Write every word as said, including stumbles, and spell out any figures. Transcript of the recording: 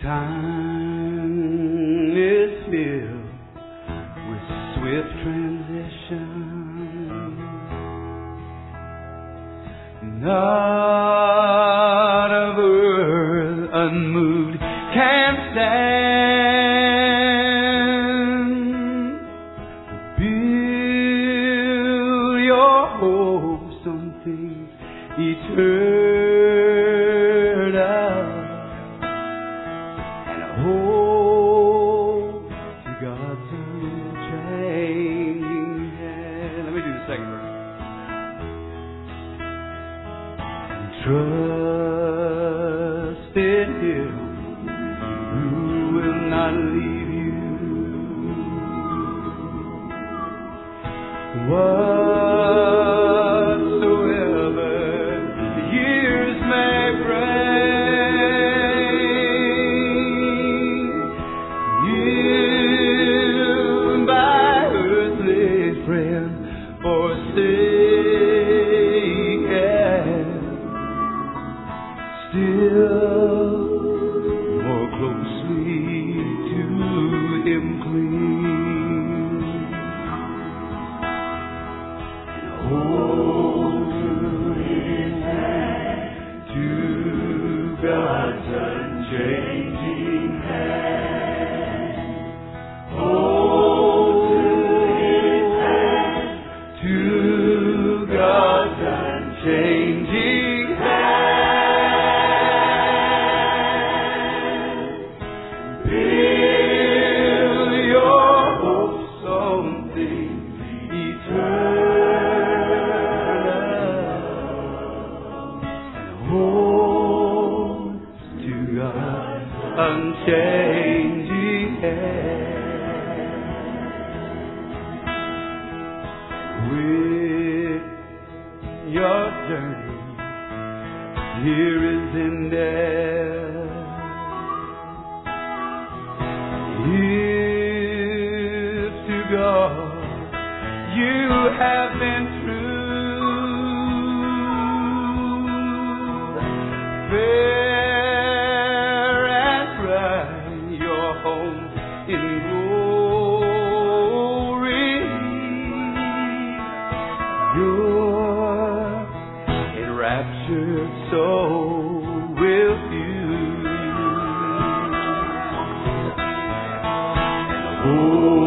Time is filled with swift transition. Not a earth unmoved can stand. Build your hopes on things eternal, and hold to God's unchanging hand. Let me do the second verse. Trust in Him who will not leave you. Whatsoever the years may bring, you by earthly friend forsaken, still more closely to Him cling, and hold to His hand, to God's unchanging hand. Hold to His hand, to God's unchanging hand. Build your hopes on things eternal, and hold to God's unchanging hand. With your journey here is ended, if to God you have been true, fair and bright your home in glory, your enraptured soul will view. Oh,